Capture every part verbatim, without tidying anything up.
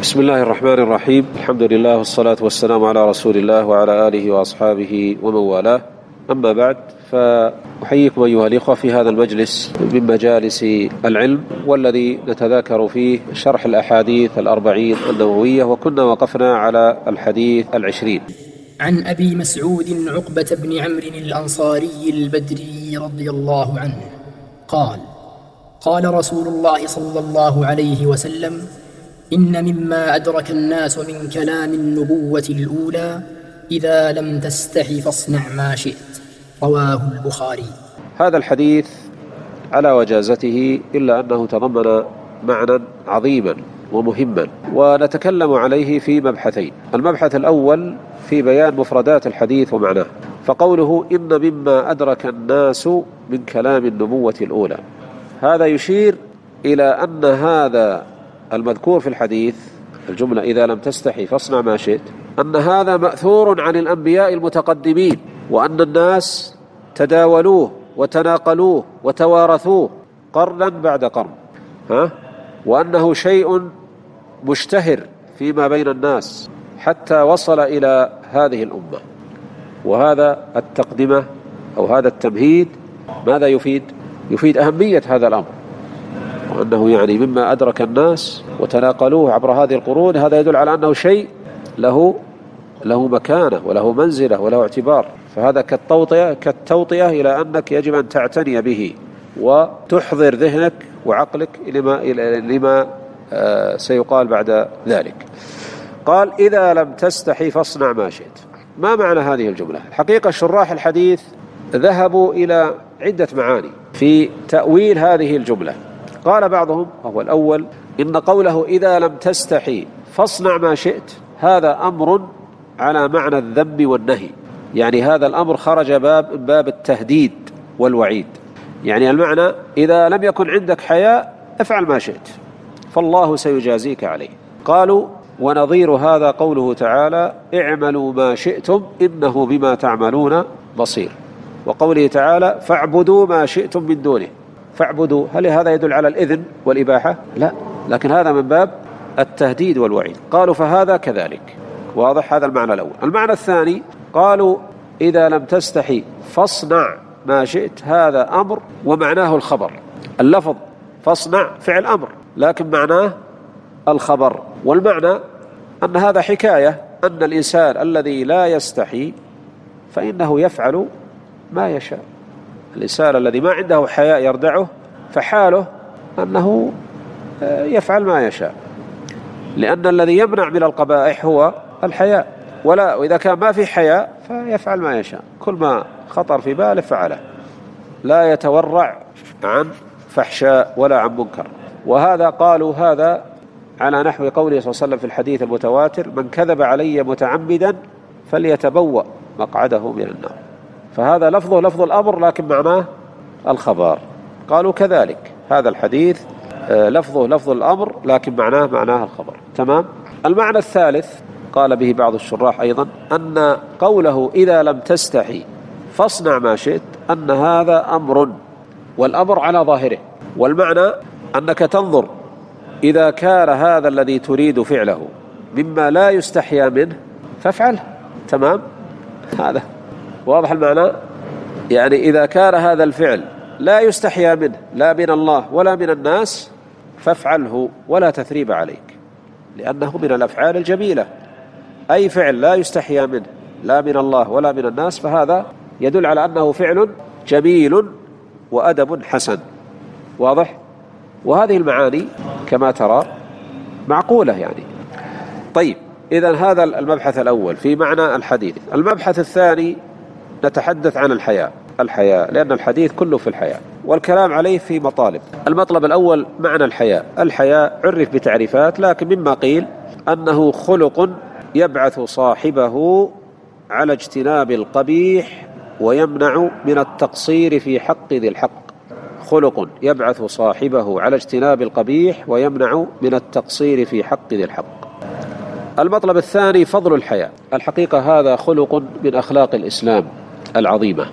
بسم الله الرحمن الرحيم. الحمد لله والصلاة والسلام على رسول الله وعلى آله وأصحابه ومن والاه. أما بعد، فأحييكم أيها الإخوة في هذا المجلس من مجالس العلم، والذي نتذاكر فيه شرح الأحاديث الأربعين النووية، وكنا وقفنا على الحديث العشرين. عن أبي مسعود عقبة بن عمرو الأنصاري البدري رضي الله عنه قال: قال رسول الله صلى الله عليه وسلم: إن مما أدرك الناس من كلام النبوة الأولى إذا لم تستحي فاصنع ما شئت. رواه البخاري. هذا الحديث على وجازته، إلا أنه تضمن معنى عظيما ومهما، ونتكلم عليه في مبحثين. المبحث الأول في بيان مفردات الحديث ومعناه، فقوله إن مما أدرك الناس من كلام النبوة الأولى، هذا يشير إلى أن هذا المذكور في الحديث، الجملة إذا لم تستحي فاصنع ما شئت، أن هذا مأثور عن الأنبياء المتقدمين، وأن الناس تداولوه وتناقلوه وتوارثوه قرنا بعد قرن، ها؟ وأنه شيء مشتهر فيما بين الناس حتى وصل إلى هذه الأمة. وهذا التقدمة أو هذا التمهيد ماذا يفيد؟ يفيد أهمية هذا الأمر، وأنه يعني مما أدرك الناس وتناقلوه عبر هذه القرون. هذا يدل على أنه شيء له له مكانة وله منزلة وله اعتبار. فهذا كالتوطئة كالتوطئة إلى أنك يجب أن تعتني به وتحضر ذهنك وعقلك لما لما سيقال بعد ذلك. قال: إذا لم تستحي فاصنع ما شئت. ما معنى هذه الجملة؟ الحقيقة شراح الحديث ذهبوا إلى عدة معاني في تأويل هذه الجملة. قال بعضهم، وهو الأول، إن قوله إذا لم تستحي فاصنع ما شئت هذا أمر على معنى الذم والنهي، يعني هذا الأمر خرج باب باب التهديد والوعيد. يعني المعنى إذا لم يكن عندك حياء افعل ما شئت فالله سيجازيك عليه. قالوا: ونظير هذا قوله تعالى: اعملوا ما شئتم إنه بما تعملون بصير. وقوله تعالى: فاعبدوا ما شئتم من دونه. فاعبدوا، هل هذا يدل على الإذن والإباحة؟ لا، لكن هذا من باب التهديد والوعيد. قالوا فهذا كذلك. واضح؟ هذا المعنى الأول. المعنى الثاني، قالوا إذا لم تستحي فاصنع ما شئت هذا أمر ومعناه الخبر. اللفظ فاصنع فعل أمر، لكن معناه الخبر. والمعنى أن هذا حكاية أن الإنسان الذي لا يستحي فإنه يفعل ما يشاء. الإنسان الذي ما عنده حياء يردعه فحاله أنه يفعل ما يشاء، لأن الذي يمنع من القبائح هو الحياء. ولا وإذا كان ما في حياء فيفعل ما يشاء، كل ما خطر في باله فعله، لا يتورع عن فحشاء ولا عن منكر. وهذا قالوا هذا على نحو قوله صلى الله عليه وسلم في الحديث المتواتر: من كذب علي متعمدا فليتبوأ مقعده من النار. فهذا لفظه لفظ الأمر لكن معناه الخبر. قالوا كذلك هذا الحديث لفظه لفظ الأمر لكن معناه معناه الخبر. تمام. المعنى الثالث قال به بعض الشراح أيضا أن قوله إذا لم تستحي فاصنع ما شئت أن هذا أمر، والأمر على ظاهره، والمعنى أنك تنظر إذا كان هذا الذي تريد فعله مما لا يستحيا منه فافعله. تمام. هذا واضح المعنى. يعني إذا كان هذا الفعل لا يستحيا منه لا من الله ولا من الناس فافعله ولا تثريب عليك، لأنه من الأفعال الجميلة. أي فعل لا يستحيا منه لا من الله ولا من الناس فهذا يدل على أنه فعل جميل وأدب حسن. واضح؟ وهذه المعاني كما ترى معقولة يعني. طيب، إذن هذا المبحث الأول في معنى الحديث. المبحث الثاني نتحدث عن الحياء. الحياء لأن الحديث كله في الحياء، والكلام عليه في مطالب. المطلب الأول معنى الحياء. الحياء عرف بتعريفات، لكن مما قيل أنه خلق يبعث صاحبه على اجتناب القبيح ويمنع من التقصير في حق ذي الحق. خلق يبعث صاحبه على اجتناب القبيح ويمنع من التقصير في حق ذي الحق. المطلب الثاني فضل الحياء. الحقيقة هذا خلق من أخلاق الإسلام العظيمة،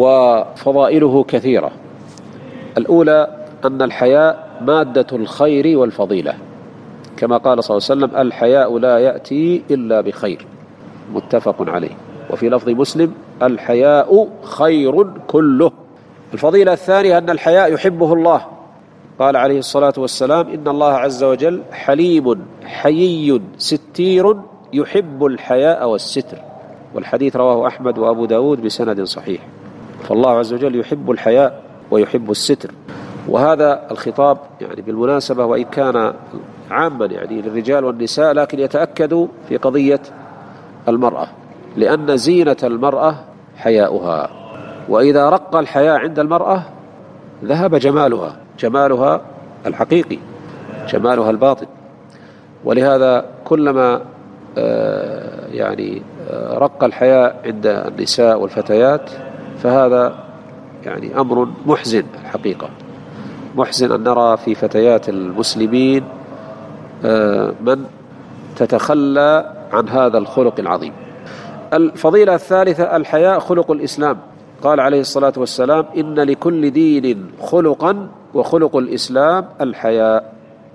وفضائله كثيرة. الأولى أن الحياء مادة الخير والفضيلة، كما قال صلى الله عليه وسلم: الحياء لا يأتي إلا بخير، متفق عليه. وفي لفظ مسلم: الحياء خير كله. الفضيلة الثانية أن الحياء يحبه الله، قال عليه الصلاة والسلام: إن الله عز وجل حليم حيي ستير يحب الحياء والستر. والحديث رواه أحمد وأبو داود بسند صحيح. فالله عز وجل يحب الحياء ويحب الستر. وهذا الخطاب يعني بالمناسبة وإن كان عاما يعني للرجال والنساء، لكن يتأكد في قضية المرأة، لأن زينة المرأة حياؤها، وإذا رق الحياء عند المرأة ذهب جمالها، جمالها الحقيقي، جمالها الباطن. ولهذا كلما يعني رق الحياء عند النساء والفتيات فهذا يعني أمر محزن الحقيقة، محزن أن نرى في فتيات المسلمين من تتخلى عن هذا الخلق العظيم. الفضيلة الثالثة: الحياء خلق الإسلام. قال عليه الصلاة والسلام: إن لكل دين خلقا وخلق الإسلام الحياء.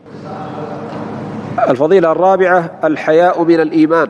الفضيلة الرابعة: الحياء من الإيمان.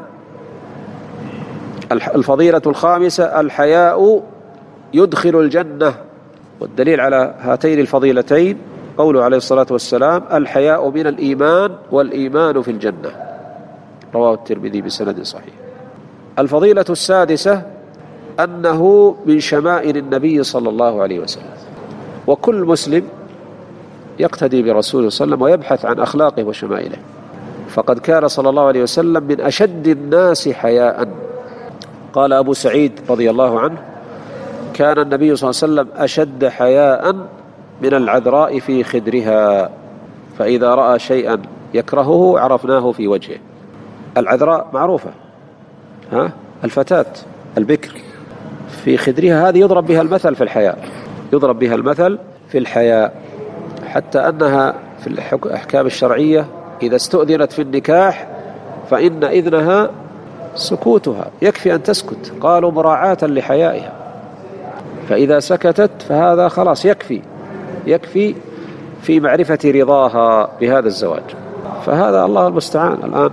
الفضيلة الخامسة: الحياء يدخل الجنة. والدليل على هاتين الفضيلتين قوله عليه الصلاة والسلام: الحياء من الإيمان والإيمان في الجنة، رواه الترمذي بسند صحيح. الفضيلة السادسة: أنه من شمائل النبي صلى الله عليه وسلم، وكل مسلم يقتدي برسوله صلى الله عليه وسلم ويبحث عن أخلاقه وشمائله، فقد كان صلى الله عليه وسلم من أشد الناس حياء. قال أبو سعيد رضي الله عنه: كان النبي صلى الله عليه وسلم أشد حياء من العذراء في خدرها، فإذا رأى شيئا يكرهه عرفناه في وجهه. العذراء معروفة، ها الفتاة البكر في خدرها، هذه يضرب بها المثل في الحياء، يضرب بها المثل في الحياء، حتى أنها في الأحكام الشرعية إذا استؤذنت في النكاح فإن إذنها سكوتها، يكفي أن تسكت، قالوا مراعاة لحيائها، فإذا سكتت فهذا خلاص يكفي، يكفي في معرفة رضاها بهذا الزواج. فهذا الله المستعان الآن،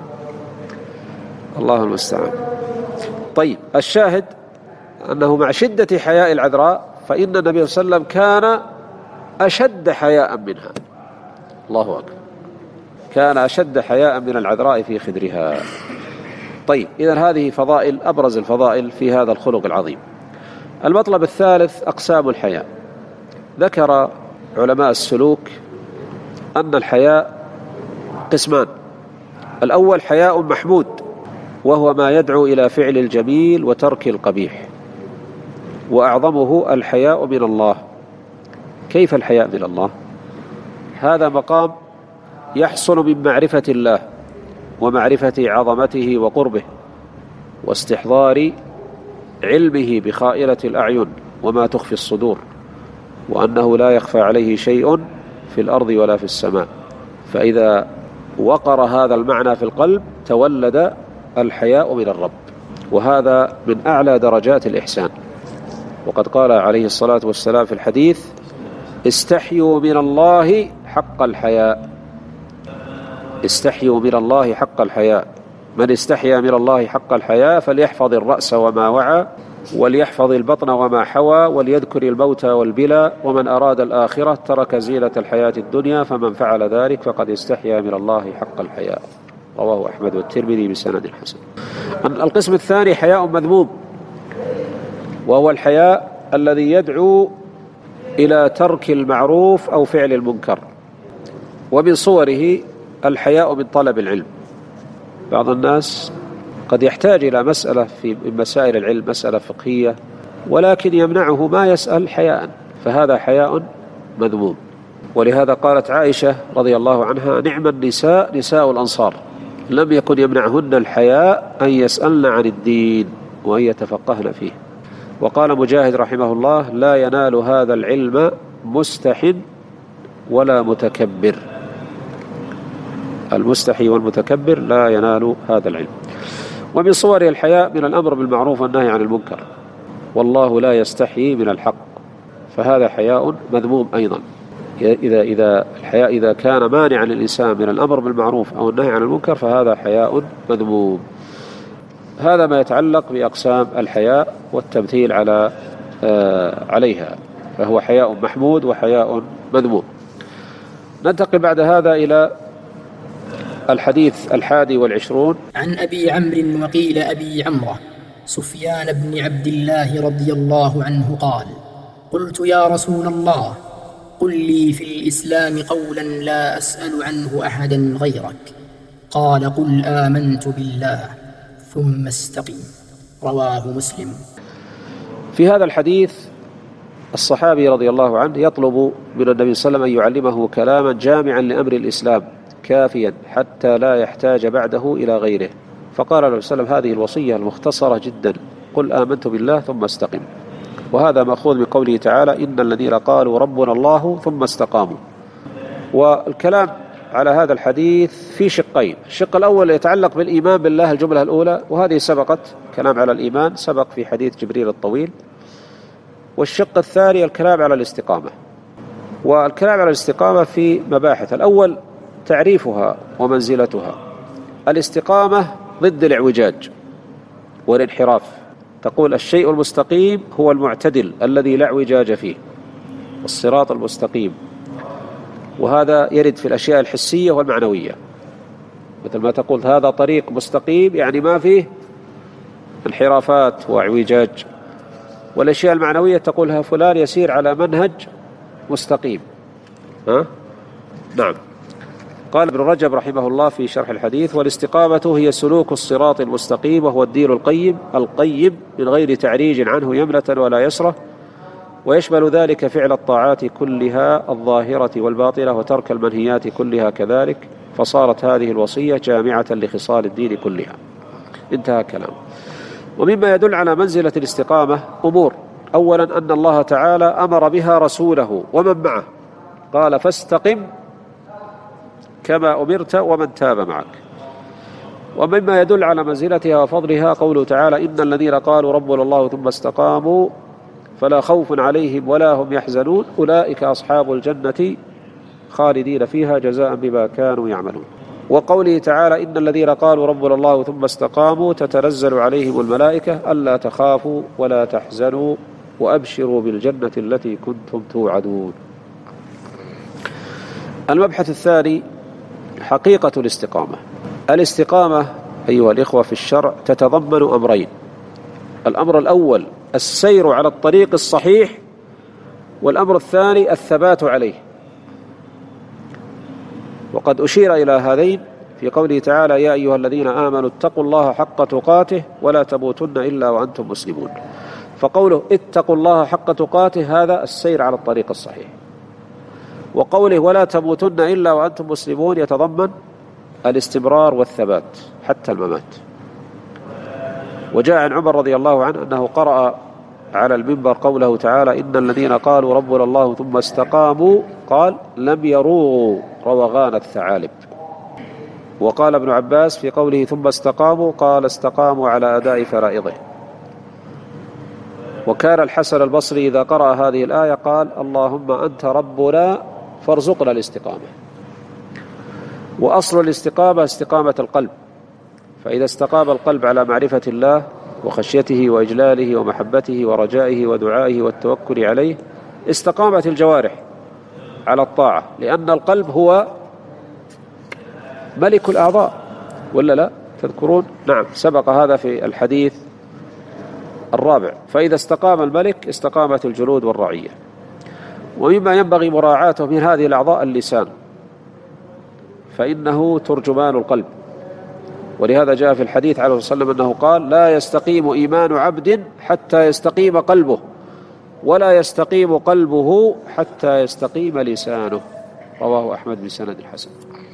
الله المستعان. طيب، الشاهد أنه مع شدة حياء العذراء فإن النبي صلى الله عليه وسلم كان أشد حياء منها، الله أكبر، كان أشد حياء من العذراء في خدرها. طيب، إذن هذه فضائل، أبرز الفضائل في هذا الخلق العظيم. المطلب الثالث: أقسام الحياء. ذكر علماء السلوك أن الحياء قسمان: الأول حياء محمود، وهو ما يدعو إلى فعل الجميل وترك القبيح، وأعظمه الحياء من الله. كيف الحياء من الله؟ هذا مقام يحصل من معرفة الله ومعرفة عظمته وقربه واستحضار علمه بخائنة الأعين وما تخفي الصدور، وأنه لا يخفى عليه شيء في الأرض ولا في السماء. فإذا وقر هذا المعنى في القلب تولد الحياء من الرب، وهذا من أعلى درجات الإحسان. وقد قال عليه الصلاة والسلام في الحديث: استحيوا من الله حق الحياء، استحيوا من الله حق الحياء، من استحيا من الله حق الحياء فليحفظ الرأس وما وعى، وليحفظ البطن وما حوى، وليذكر الموت والبلى، ومن أراد الآخرة ترك زينة الحياة الدنيا، فمن فعل ذلك فقد استحيا من الله حق الحياء، رواه أحمد والترمذي بسند حسن. القسم الثاني حياء مذموم، وهو الحياء الذي يدعو إلى ترك المعروف أو فعل المنكر، ومن صوره الحياء من طلب العلم. بعض الناس قد يحتاج إلى مسألة في مسائل العلم، مسألة فقهية، ولكن يمنعه ما يسأل حياء، فهذا حياء مذموم. ولهذا قالت عائشة رضي الله عنها: نعم النساء نساء الأنصار، لم يكن يمنعهن الحياء أن يسألن عن الدين وأن يتفقهن فيه. وقال مجاهد رحمه الله: لا ينال هذا العلم مستح ولا متكبر، المستحي والمتكبر لا ينال هذا العلم. ومن صور الحياء من الأمر بالمعروف والنهي عن المنكر، والله لا يستحيي من الحق، فهذا حياء مذموم أيضا. إذا إذا الحياء إذا كان مانعا للإنسان من الأمر بالمعروف أو النهي عن المنكر فهذا حياء مذموم. هذا ما يتعلق بأقسام الحياء والتمثيل على آه عليها، فهو حياء محمود وحياء مذموم. ننتقل بعد هذا إلى الحديث الحادي والعشرون. عن أبي عمرو وقيل أبي عمرو سفيان بن عبد الله رضي الله عنه قال: قلت يا رسول الله قل لي في الإسلام قولا لا أسأل عنه أحدا غيرك. قال: قل آمنت بالله ثم استقم. رواه مسلم. في هذا الحديث الصحابي رضي الله عنه يطلب من النبي صلى الله عليه وسلم أن يعلمه كلاما جامعا لأمر الإسلام كافيا حتى لا يحتاج بعده إلى غيره، فقال له صلى الله عليه وسلم هذه الوصية المختصرة جدا: قل آمنت بالله ثم استقم. وهذا مأخوذ من قوله تعالى: إن الذين قالوا ربنا الله ثم استقاموا. والكلام على هذا الحديث في شقين: الشق الأول يتعلق بالإيمان بالله الجملة الأولى، وهذه سبقت كلام على الإيمان سبق في حديث جبريل الطويل. والشق الثاني الكلام على الاستقامة. والكلام على الاستقامة في مباحث: الأول تعريفها ومنزلتها. الاستقامة ضد الاعوجاج والانحراف، تقول الشيء المستقيم هو المعتدل الذي لا اعوجاج فيه، الصراط المستقيم. وهذا يرد في الأشياء الحسية والمعنوية، مثل ما تقول هذا طريق مستقيم يعني ما فيه انحرافات واعوجاج. والأشياء المعنوية تقولها فلان يسير على منهج مستقيم. ها؟ نعم. قال ابن رجب رحمه الله في شرح الحديث: والاستقامة هي سلوك الصراط المستقيم، وهو الدين القيم القيم من غير تعريج عنه يمنة ولا يسرة، ويشمل ذلك فعل الطاعات كلها الظاهرة والباطنة وترك المنهيات كلها كذلك، فصارت هذه الوصية جامعة لخصال الدين كلها. انتهى كلام. ومما يدل على منزلة الاستقامة أمور: أولا أن الله تعالى أمر بها رسوله ومن معه، قال: فاستقم كما أمرت ومن تاب معك. ومما يدل على منزلتها وفضلها قوله تعالى: إن الذين قالوا ربنا الله ثم استقاموا فلا خوف عليهم ولا هم يحزنون أولئك أصحاب الجنة خالدين فيها جزاء بما كانوا يعملون. وقوله تعالى: إن الذين قالوا ربنا الله ثم استقاموا تتنزل عليهم الملائكة ألا تخافوا ولا تحزنوا وأبشروا بالجنة التي كنتم توعدون. المبحث الثاني حقيقة الاستقامة. الاستقامة أيها الإخوة في الشرع تتضمن أمرين: الأمر الأول السير على الطريق الصحيح، والأمر الثاني الثبات عليه. وقد أشير إلى هذين في قوله تعالى: يا أيها الذين آمنوا اتقوا الله حق تقاته ولا تموتن إلا وأنتم مسلمون. فقوله اتقوا الله حق تقاته هذا السير على الطريق الصحيح، وقوله ولا تموتن إلا وأنتم مسلمون يتضمن الاستمرار والثبات حتى الممات. وجاء عن عمر رضي الله عنه أنه قرأ على المنبر قوله تعالى: إن الذين قالوا ربنا الله ثم استقاموا قال لم يروغوا روغان الثعالب. وقال ابن عباس في قوله ثم استقاموا قال استقاموا على أداء فرائضه. وكان الحسن البصري إذا قرأ هذه الآية قال: اللهم أنت ربنا فارزقنا الاستقامة. وأصل الاستقامة استقامة القلب، فإذا استقام القلب على معرفة الله وخشيته وإجلاله ومحبته ورجائه ودعائه والتوكل عليه استقامت الجوارح على الطاعة، لأن القلب هو ملك الأعضاء، ولا لا تذكرون؟ نعم، سبق هذا في الحديث الرابع. فإذا استقام الملك استقامت الجنود والرعية. ومما ينبغي مراعاته من هذه الأعضاء اللسان، فإنه ترجمان القلب، ولهذا جاء في الحديث عليه الصلاة والسلام أنه قال: لا يستقيم إيمان عبد حتى يستقيم قلبه، ولا يستقيم قلبه حتى يستقيم لسانه. رواه أحمد بسند حسن.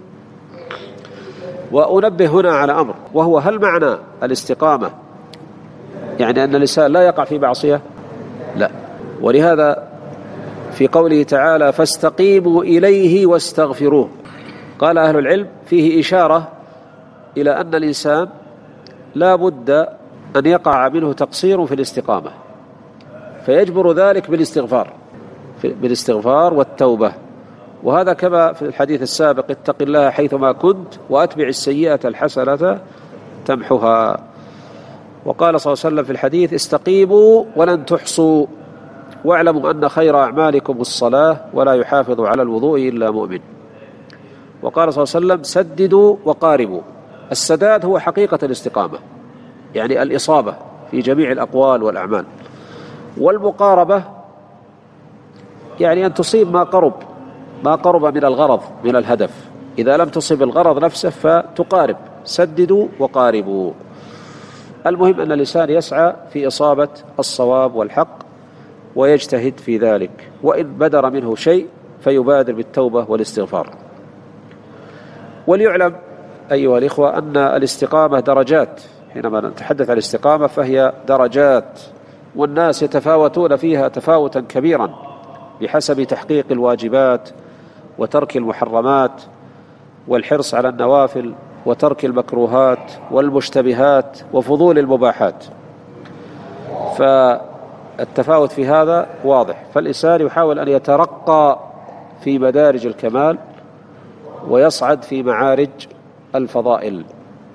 وأنبه هنا على أمر، وهو هل معنى الاستقامة يعني أن اللسان لا يقع في معصية؟ لا. ولهذا في قوله تعالى: فاستقيموا إليه واستغفروه، قال أهل العلم فيه إشارة إلى أن الإنسان لا بد أن يقع منه تقصير في الاستقامة، فيجبر ذلك بالاستغفار بالاستغفار والتوبة. وهذا كما في الحديث السابق: اتق الله حيثما كنت وأتبع السيئة الحسنة تمحها. وقال صلى الله عليه وسلم في الحديث: استقيموا ولن تحصوا، واعلموا أن خير أعمالكم الصلاة، ولا يحافظ على الوضوء إلا مؤمن. وقال صلى الله عليه وسلم: سددوا وقاربوا. السداد هو حقيقة الاستقامة، يعني الإصابة في جميع الأقوال والأعمال. والمقاربة يعني أن تصيب ما قرب ما قرب من الغرض، من الهدف. إذا لم تصب الغرض نفسه فتقارب. سددوا وقاربوا. المهم أن الإنسان يسعى في إصابة الصواب والحق ويجتهد في ذلك، وإن بدر منه شيء فيبادر بالتوبة والاستغفار. وليعلم أيها الإخوة أن الاستقامة درجات. حينما نتحدث عن الاستقامة فهي درجات، والناس يتفاوتون فيها تفاوتا كبيرا بحسب تحقيق الواجبات وترك المحرمات والحرص على النوافل وترك المكروهات والمشتبهات وفضول المباحات. فالتفاوت في هذا واضح، فالإنسان يحاول أن يترقى في مدارج الكمال ويصعد في معارج الفضائل.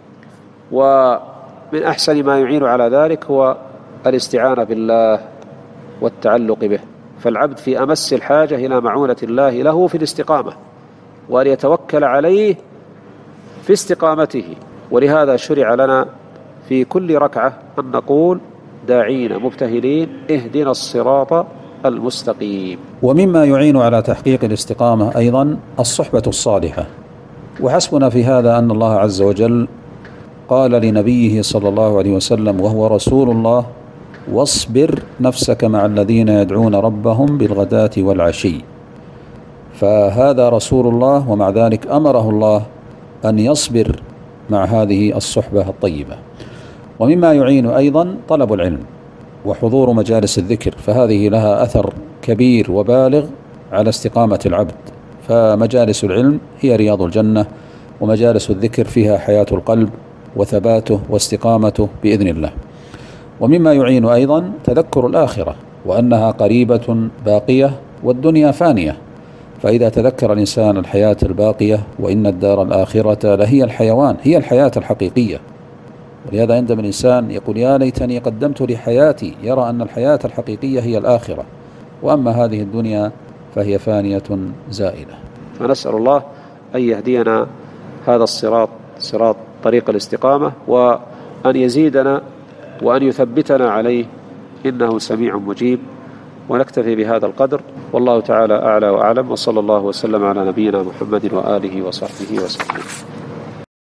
ومن أحسن ما يعين على ذلك هو الاستعانة بالله والتعلق به، فالعبد في أمس الحاجة إلى معونة الله له في الاستقامة، وأن يتوكل عليه في استقامته. ولهذا شرع لنا في كل ركعة أن نقول داعين مبتهلين: اهدنا الصراط المستقيم. ومما يعين على تحقيق الاستقامة أيضا الصحبة الصالحة. وحسبنا في هذا أن الله عز وجل قال لنبيه صلى الله عليه وسلم وهو رسول الله: واصبر نفسك مع الذين يدعون ربهم بالغداة والعشي. فهذا رسول الله، ومع ذلك أمره الله أن يصبر مع هذه الصحبة الطيبة. ومما يعين أيضا طلب العلم وحضور مجالس الذكر، فهذه لها أثر كبير وبالغ على استقامة العبد. فمجالس العلم هي رياض الجنة، ومجالس الذكر فيها حياة القلب وثباته واستقامته بإذن الله. ومما يعين أيضا تذكر الآخرة، وأنها قريبة باقية والدنيا فانية. فإذا تذكر الإنسان الحياة الباقية وإن الدار الآخرة لهي الحيوان، هي الحياة الحقيقية. ولهذا عندما الإنسان يقول: يا ليتني قدمت لحياتي، يرى أن الحياة الحقيقية هي الآخرة، وأما هذه الدنيا فهي فانية زائلة. فنسأل الله أن يهدينا هذا الصراط، صراط طريق الاستقامة، وأن يزيدنا وأن يثبتنا عليه، إنه سميع مجيب. ونكتفي بهذا القدر، والله تعالى أعلى وأعلم، وصلى الله وسلم على نبينا محمد وآله وصحبه وسلم.